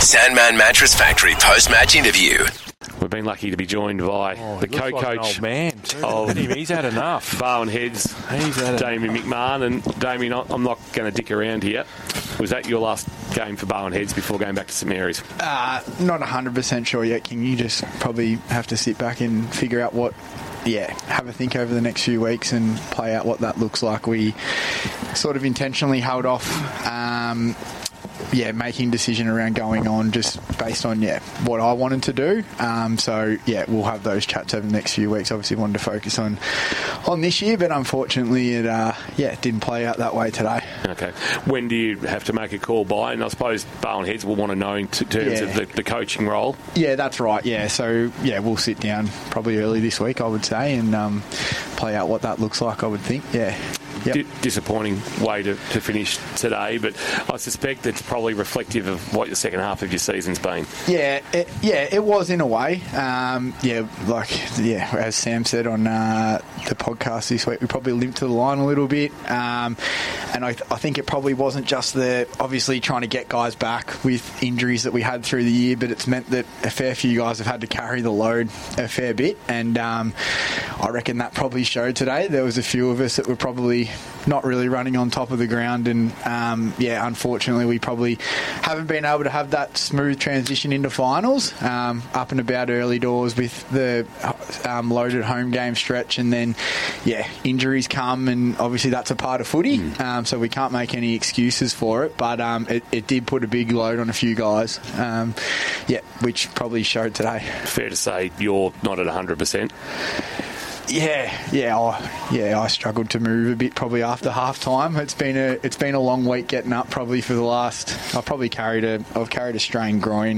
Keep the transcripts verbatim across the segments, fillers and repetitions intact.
Sandman Mattress Factory post-match interview. We've been lucky to be joined by Oh, the he looks like an co-coach old man too. of Look at him, he's had enough. Barwon Heads, He's had Damien McMahon. And Damien, I'm not going to dick around here. Was that your last game for Barwon Heads before going back to St Mary's? Uh, not one hundred percent sure yet, King. You just probably have to sit back and figure out what, yeah, have a think over the next few weeks and play out what that looks like. We sort of intentionally held off, um, yeah, making decision around going on just based on, yeah, what I wanted to do. Um, so, yeah, we'll have those chats over the next few weeks. Obviously wanted to focus on on this year, but unfortunately it, uh, yeah, it didn't play out that way today. Okay. When do you have to make a call by? And I suppose Barwon Heads will want to know in t- terms Yeah. of the, the coaching role. Yeah, that's right. Yeah, so yeah, we'll sit down probably early this week, I would say, and um, play out what that looks like. I would think. Yeah. Yep. D- disappointing way to, to finish today, but I suspect it's probably reflective of what the second half of your season's been. Yeah, it, yeah, it was in a way. Um, yeah, like yeah, as Sam said on uh, the podcast this week, we probably limped to the line a little bit, um, and I, th- I think it probably wasn't just the obviously trying to get guys back with injuries that we had through the year, but it's meant that a fair few guys have had to carry the load a fair bit, and um, I reckon that probably showed today. There was a few of us that were probably not really running on top of the ground, and um, yeah, unfortunately we probably haven't been able to have that smooth transition into finals, um, up and about early doors with the um, loaded home game stretch, and then yeah, injuries come, and obviously that's a part of footy, mm. um, so we can't make any excuses for it, but um, it, it did put a big load on a few guys, um, yeah, which probably showed today. Fair to say you're not at one hundred percent. Yeah, yeah, I, yeah. I struggled to move a bit probably after half time. It's been a it's been a long week getting up probably for the last. I probably carried a I've carried a strained groin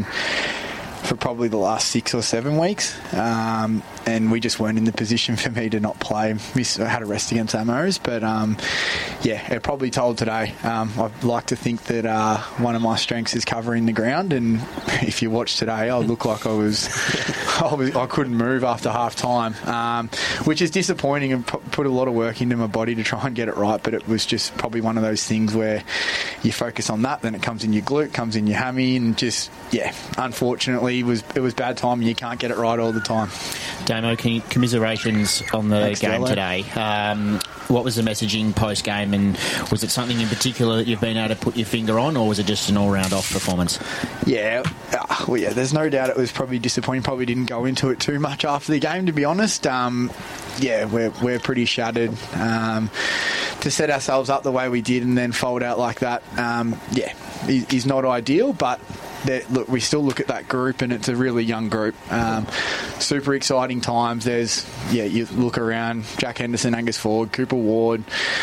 for probably the last six or seven weeks, um, and we just weren't in the position for me to not play. Miss, I had a rest against Amos, but um, yeah, it probably told today. Um, I'd like to think that uh, one of my strengths is covering the ground, and if you watch today, I look like I was, I was I couldn't move after half time, um, which is disappointing, and p- put a lot of work into my body to try and get it right, but it was just probably one of those things where you focus on that, then it comes in your glute, comes in your hammy, and just yeah, unfortunately. It was it was bad time, and you can't get it right all the time. Damo, commiserations on the Thanks, game Delo. today. Um, what was the messaging post game, and was it something in particular that you've been able to put your finger on, or was it just an all round off performance? Yeah, uh, well, yeah. There's no doubt it was probably disappointing. Probably didn't go into it too much after the game, to be honest. Um, yeah, we're we're pretty shattered. Um, to set ourselves up the way we did and then fold out like that, um, yeah, is not ideal, but. Look, we still look at that group, and it's a really young group. Um, super exciting times. There's, yeah, you look around, Jack Henderson, Angus Ford, Cooper Ward.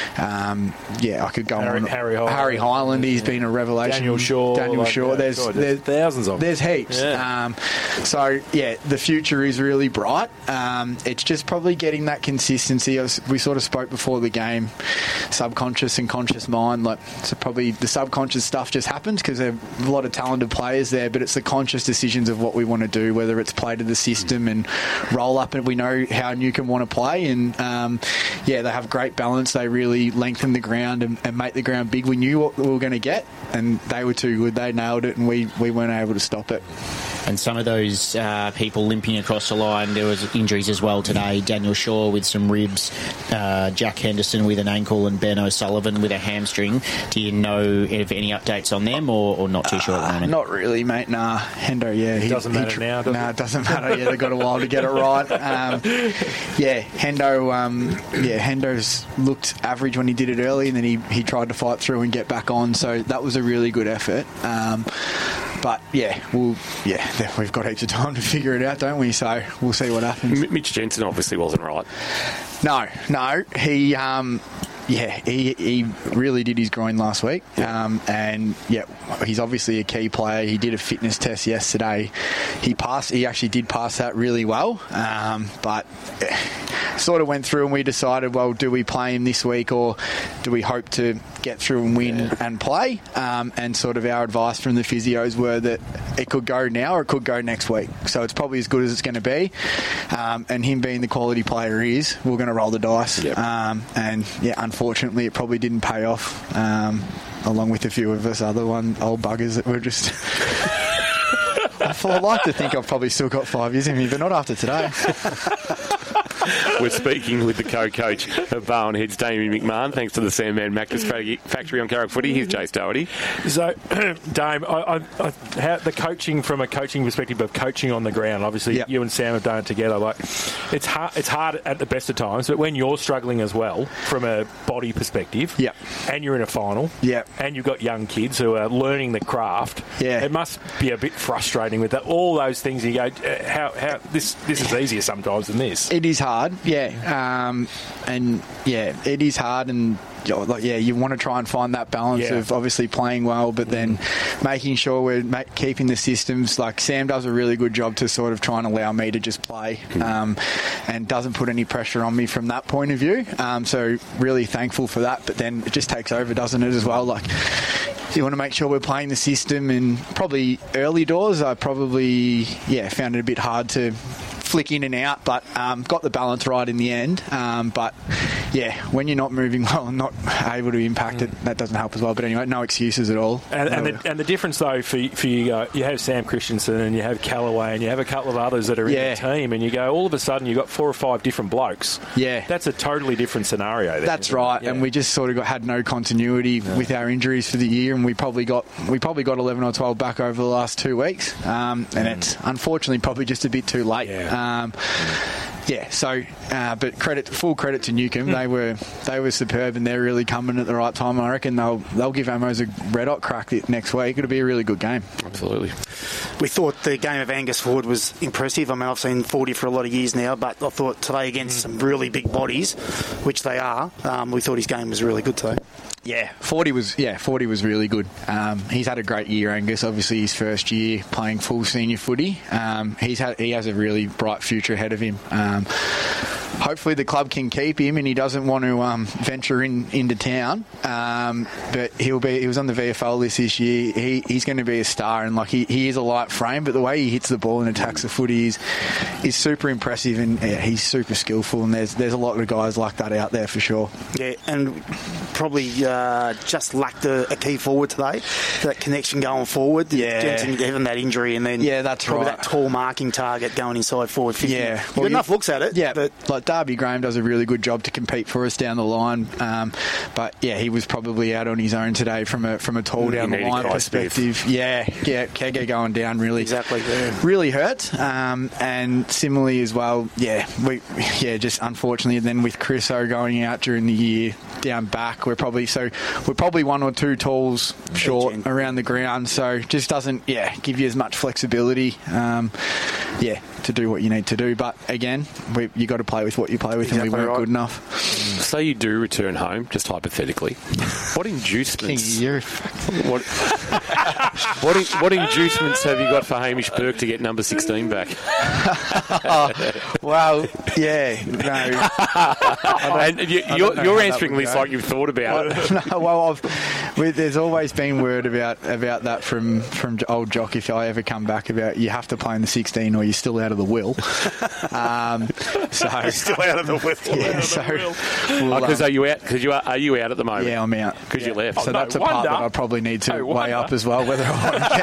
Um, yeah, I could go Harry, on. Harry Highland. Harry Highland, he's yeah. been a revelation. Daniel Shaw. Daniel like Shaw. That. There's, God, there's, there's thousands of them. There's heaps. Yeah. Um, so, yeah, the future is really bright. Um, it's just probably getting that consistency. Was, we sort of spoke before the game, subconscious and conscious mind. Like, so probably the subconscious stuff just happens because there are a lot of talented players there, but it's the conscious decisions of what we want to do, whether it's play to the system and roll up, and we know how Newcombe want to play, and um, yeah, they have great balance. They really lengthen the ground and, and make the ground big. We knew what we were going to get, and they were too good. They nailed it, and we, we weren't able to stop it. And some of those uh, people limping across the line, there was injuries as well today. Daniel Shaw with some ribs, uh, Jack Henderson with an ankle, and Ben O'Sullivan with a hamstring. Do you know of any updates on them, or, or not too sure at the moment? Uh, not really, mate. Nah, Hendo, yeah. It doesn't matter he, now, does nah, it? it doesn't matter. Yeah, they've got a while to get it right. Um, yeah, Hendo, um, yeah, Hendo's looked average when he did it early, and then he, he tried to fight through and get back on, so that was a really good effort. Um, but, yeah, we'll, yeah, we've got heaps of time to figure it out, don't we? So we'll see what happens. M- Mitch Jensen obviously wasn't right. No, no. He... Um, Yeah, he he really did his groin last week, um, and yeah, he's obviously a key player. He did a fitness test yesterday. He passed. He actually did pass that really well, um, but sort of went through, and we decided, well, do we play him this week, or do we hope to get through and win yeah. and play? Um, and sort of our advice from the physios were that it could go now or it could go next week. So it's probably as good as it's going to be. Um, and him being the quality player he is, we're going to roll the dice. Yep. Um, and yeah, unfortunately, it probably didn't pay off. Um, along with a few of us other one old buggers that were just well, I'd like to think I've probably still got five years in me, but not after today. We're speaking with the co-coach of Barwon Heads, Damien McMahon. Thanks to the Sandman Mattress Factory on Carrick Footy. Here's Jace Doherty. So, Dame, I, I, I, how, the coaching from a coaching perspective of coaching on the ground. Obviously, yep. you and Sam have done it together. Like, it's hard. It's hard at the best of times, but when you're struggling as well from a body perspective, yep. and you're in a final, yep. and you've got young kids who are learning the craft, yeah. it must be a bit frustrating with that. All those things. You go, uh, how, how this this is easier sometimes than this. It is hard, yeah, um, and yeah, it is hard, and like, yeah, you want to try and find that balance yeah. of obviously playing well, but then making sure we're ma- keeping the systems. Like Sam does a really good job to sort of try and allow me to just play, um, and doesn't put any pressure on me from that point of view. Um, so really thankful for that. But then it just takes over, doesn't it, as well? Like, you want to make sure we're playing the system, and probably early doors I probably yeah found it a bit hard to flick in and out, but um, got the balance right in the end. Um, but yeah, when you're not moving well and not able to impact it, that doesn't help as well. But anyway, no excuses at all. And, no. and, the, and the difference though for, for you, uh, you have Sam Christensen and you have Callaway and you have a couple of others that are yeah. in the team, and you go all of a sudden you've got four or five different blokes. Yeah, that's a totally different scenario. Then, that's right, yeah. and we just sort of got, had no continuity yeah. with our injuries for the year, and we probably got we probably got eleven or twelve back over the last two weeks, um, and mm. it's unfortunately probably just a bit too late. Yeah. Um, Yeah, so uh, but credit, full credit to Newcombe. Mm. They were they were superb, and they're really coming at the right time. I reckon they'll they'll give Amos a red hot crack next week. It'll be a really good game. Absolutely. We thought the game of Angus Ford was impressive. I mean, I've seen forty for a lot of years now, but I thought today against some really big bodies, which they are, um, we thought his game was really good today. Yeah, forty was yeah forty was really good. Um, he's had a great year, Angus. Obviously, his first year playing full senior footy. Um, he's had he has a really bright future ahead of him. Um, hopefully, the club can keep him, and he doesn't want to um, venture in into town. Um, but he'll be he was on the V F L list this year. He he's going to be a star, and like he, he is a light frame, but the way he hits the ball and attacks the footy is is super impressive, and yeah, he's super skillful. And there's there's a lot of guys like that out there for sure. Yeah, and probably. Uh, Uh, just lacked a, a key forward today. That connection going forward. Yeah. Jensen having that injury, and then yeah, that's probably right. that tall marking target going inside forward fifty. Yeah, You've well, got enough you, looks at it. Yeah, but like Darby Graham does a really good job to compete for us down the line. Um, but yeah, he was probably out on his own today from a from a tall down the line perspective. Smith. Yeah, yeah, Kege going down really exactly yeah. really hurt. Um, and similarly as well, yeah, we yeah just unfortunately then with Chris O going out during the year down back, we're probably so we're probably one or two talls short around the ground, so just doesn't yeah give you as much flexibility um, yeah to do what you need to do. But again, we, you got to play with what you play with, exactly, and we weren't right. good enough. Say you do return home, just hypothetically, what inducements King, what, what, in, what inducements have you got for Hamish Burke to get number sixteen back? oh, well yeah no and you, you're, you're answering this like you've thought about it. No, well I've, we, there's always been word about about that from from old Jock, if I ever come back, about you have to play in the sixteen or you're still out of the will. um, so you're still out of the will. Yeah, so because we'll, um, are you out? Because you are, are you out at the moment? Yeah, I'm out. Because yeah. you left. So oh, that's no a part wonder. that I probably need to no weigh up as well. Whether I want to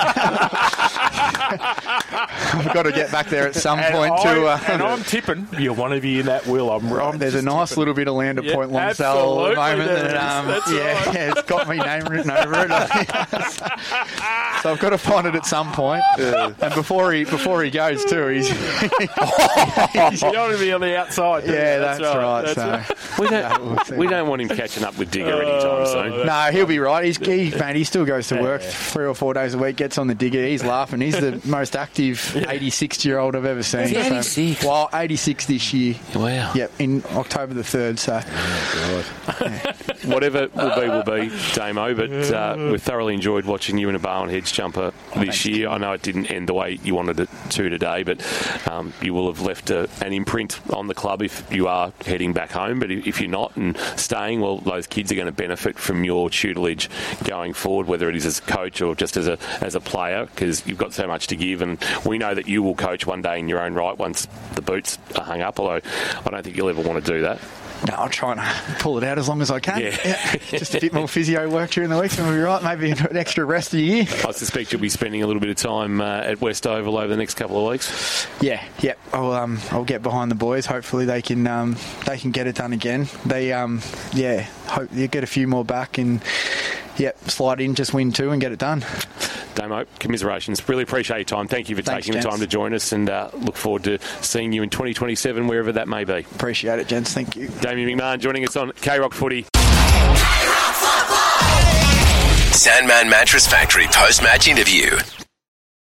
get I've got to get back there at some and point I, to. Uh, and I'm tipping you want to be in that will. I'm. I'm there's a nice tipping. little bit of land at yeah, Point Lonsdale at the moment. That um, yeah, right. yeah, it's got my name written over it. So I've got to find it at some point. Yeah. And before he before he goes too, he's. he's you don't want to be on the outside. Yeah, that's, that's right. right. That's so right. we don't yeah, we'll we don't want him catching up with Digger anytime soon. No, he'll be right. He's he, man. He still goes to work three or four days a week. Gets on the Digger. He's laughing. He's the most active eighty-six year old I've ever seen. eighty-six. So, well, eighty-six this year. Wow. Yep, in October the third. So. Oh, God. Yeah. Whatever will be, will be, Damo. But uh, we've thoroughly enjoyed watching you in a Barwon Heads jumper this Thanks. year. I know it didn't end the way you wanted it to today, but um, you will have left a, an imprint on the club if you are heading back home. But if you're not and staying, well, those kids are going to benefit from your tutelage going forward, whether it is as a coach or just as a as a player, because you've got so much to give. And we know that you will coach one day in your own right once the boots are hung up, although I don't think you'll ever want to do that. No, I'll try and pull it out as long as I can. Yeah. Yeah. Just a bit more physio work during the week, and we'll be right. Maybe an extra rest of the year. I suspect you'll be spending a little bit of time uh, at West Oval over the next couple of weeks. Yeah, yeah. I'll um, I'll get behind the boys. Hopefully they can um, they can get it done again. They um, yeah, hope you get a few more back and yeah, slide in, just win two and get it done. Damo, commiserations. Really appreciate your time. Thank you for Thanks, taking gents. the time to join us, and uh, look forward to seeing you in twenty twenty-seven, wherever that may be. Appreciate it, gents. Thank you. Damien McMahon joining us on K-Rock Footy. Sandman Mattress Factory post-match interview.